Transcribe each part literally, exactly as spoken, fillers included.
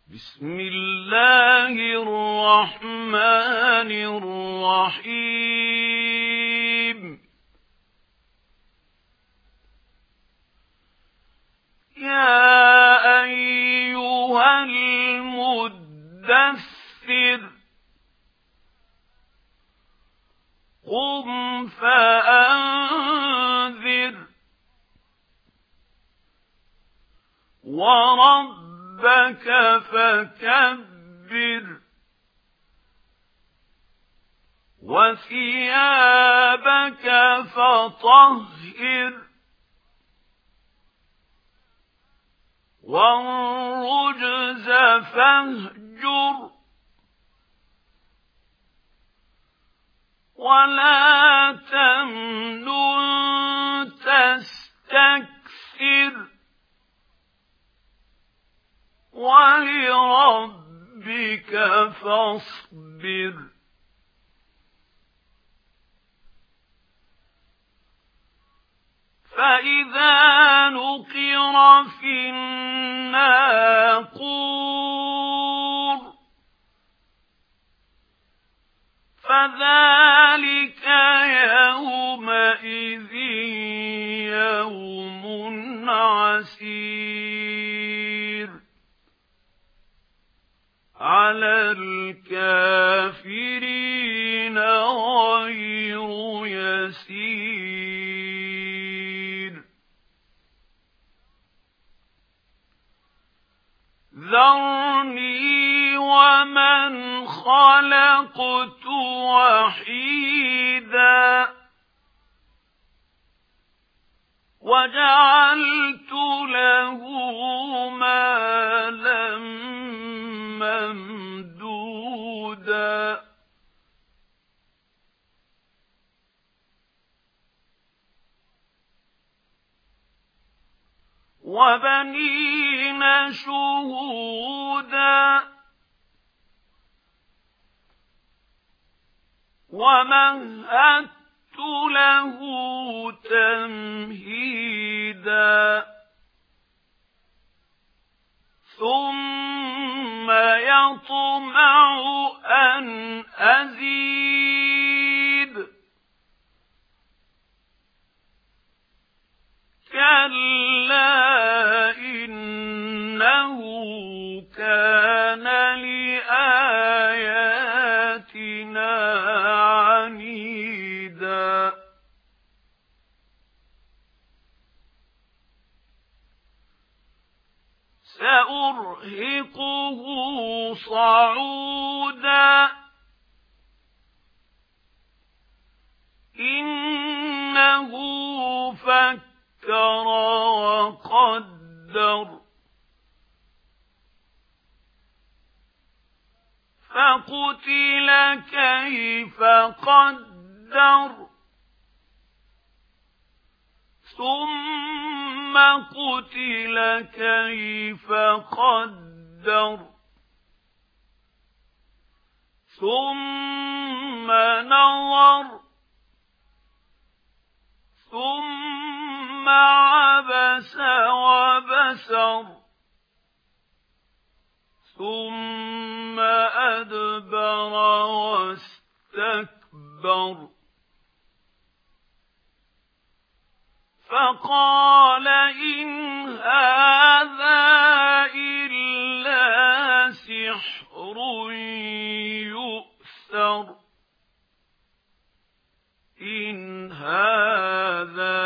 بسم الله الرحمن الرحيم. يا أيها المدثر قم فأنذر وربك فكبر وثيابك فطهر والرجز فاهجر ولا تمنن تستكثر ولربك فاصبر فإذا نقر في الناقور فذلك يومئذ يوم عسير على الكافرين غير يسير. ذرني ومن خلقت وحيدا وجعلت له مالا ممدودا وبنين شهودا ومهدت له تمهيدا ثم يطمع أن أزيد كلا إنه كان لآياتنا عنيدا سأرهقه صعودا إنه فكر وقدر فقتل كيف قدر ثم قتل كيف قدر ثم نظر ثم عبس وبسر ثم أدبر واستكبر فقال إن هذا إلا سحر يؤثر إن هذا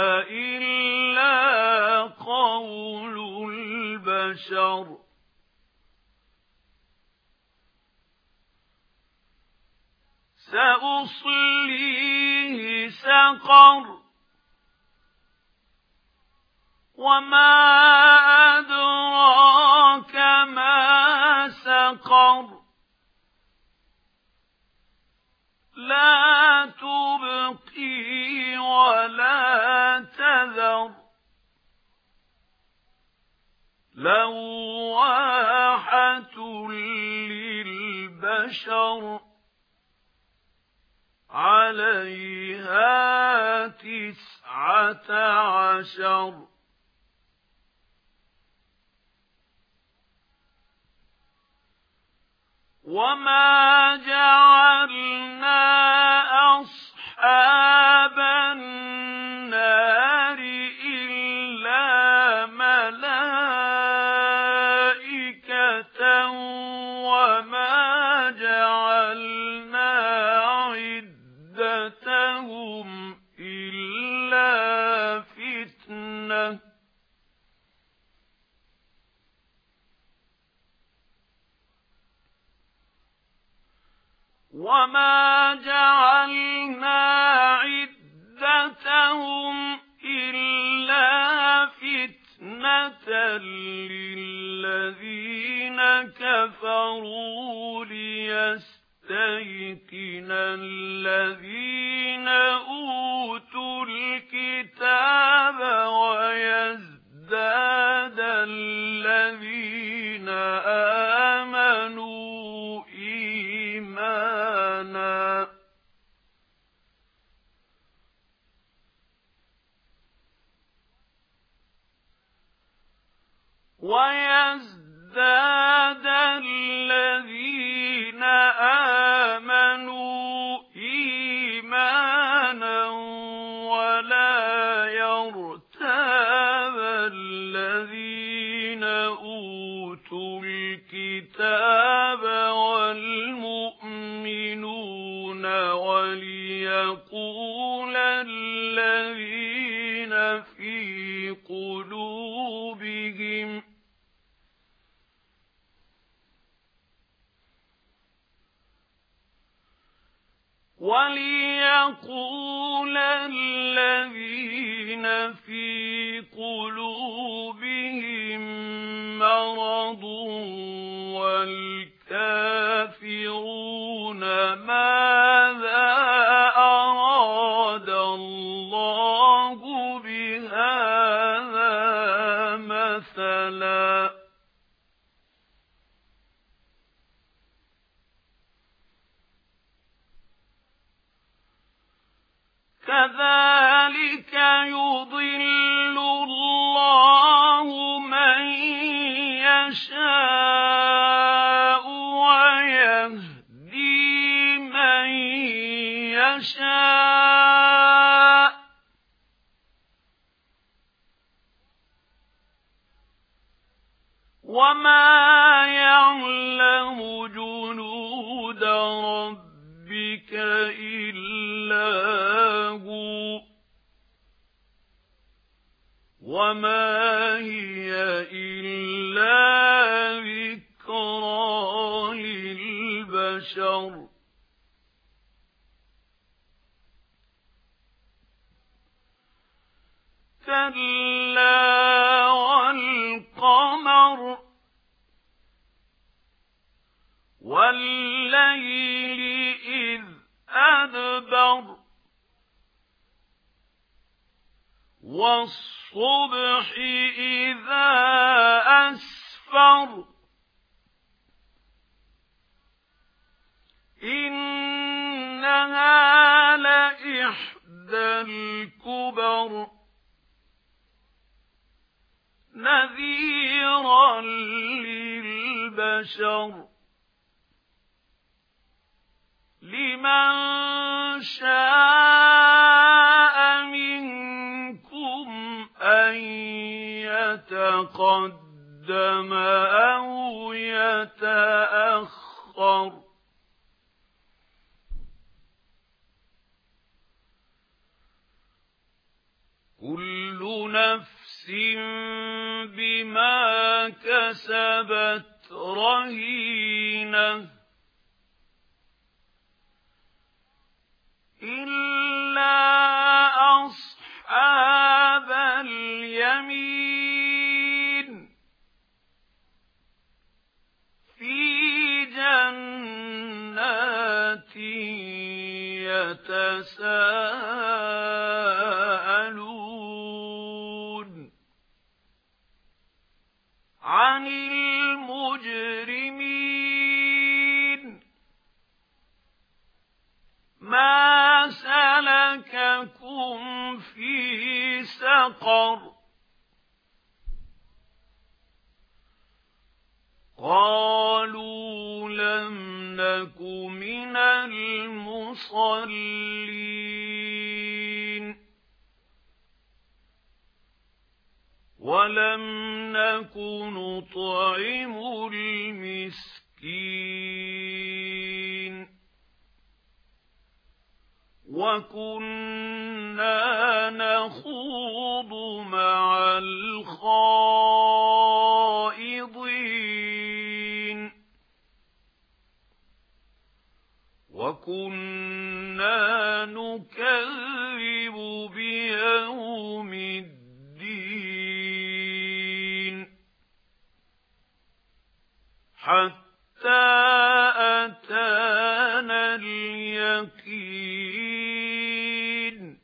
إلا قول البشر سأصليه سقر وما أدراك ما سقر لا تبقي ولا تذر لواحة للبشر عليها تسعة عشر وما جعلنا أصحاب النار إلا ملائكة وما جعلنا عدتهم إلا فتنة وما جعلنا عدتهم إلا فتنة للذين كفروا ليستيقن الذين أوتوا الكتاب ويزداد الذين آمنوا إيمانا ويزداد الذين آمنوا إيمانا ولا يرتاب الذين أوتوا الكتاب والمؤمنون وليقول الذين في قلوبهم وليقول الذين في قلوبهم مرض والكافرون ماذا أراد الله بهذا مثلا كذلك يضل الله من يشاء ويهدي من يشاء وما يعلم جنود ربك إلا هو وما هي إلا ذكرى للبشر كلا والقمر والليل إذ أدبر والصبح إذا أسفر إنها لإحدى الكبر نذيرا للبشر لمن شاء منكم أن يتقدم أو يتأخر كل نفس بما كسبت رهينة إلا أصحاب اليمين في جنات يتساءلون عن المجرمين ما سلككم في سقر قالوا لم نَكُ مِنَ الْمُصَلِّينَ وَلَمْ نَكُ نُطْعِمُ الْمِسْكِينَ وَكُنَّا نَخُوضُ مَعَ الْخَائِضِينَ وَكُنَّا نُكَذِّبُ بِيَوْمِ الدِّينِ حَتَّى أَتَانَا الْيَقِينُ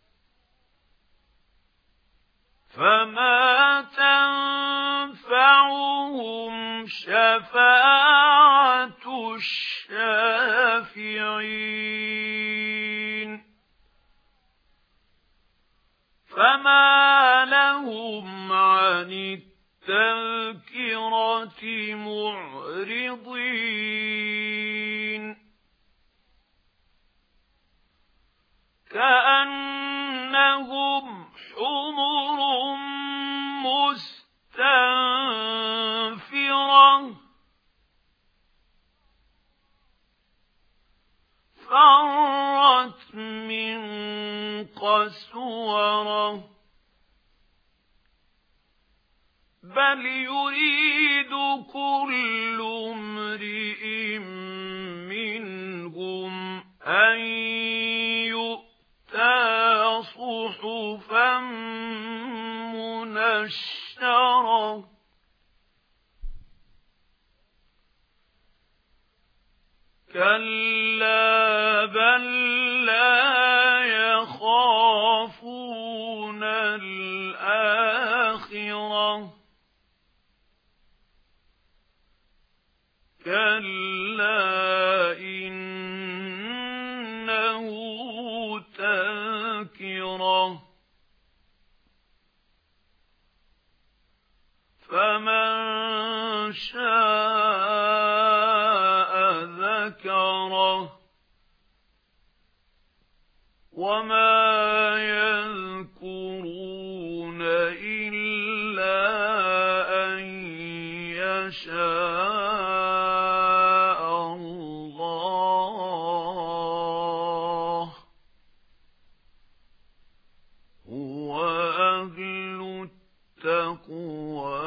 فَمَا تَنفَعُهُمْ شَفَاعَةُ الشَّافِعِينَ فَمَا لَهُمْ عَنِ التَّذْكِرَةِ مُعْرِضِينَ كَأَنَّهُمْ حُمُرٌ مُسْتَنفِرَةٌ فَرَّتْ مِنْ قَسْوَرَةٍ بَلْ يُرِيدُ كُلُّ امْرِئٍ مِّنْهُمْ أَن يُؤْتَى صُحُفًا مُّنَشَّرَةً كَلَّا بَل لَّا يَخَافُونَ الْآخِرَةَ كَلَّا إِنَّهُ تَذْكِرَةٌ فَمَن شَاءَ ذَكَرَهُ وَمَا يَذْكُرُونَ إِلَّا أَن يَشَاءَ اللَّهُ هُوَ أَهْلُ التَّقْوَى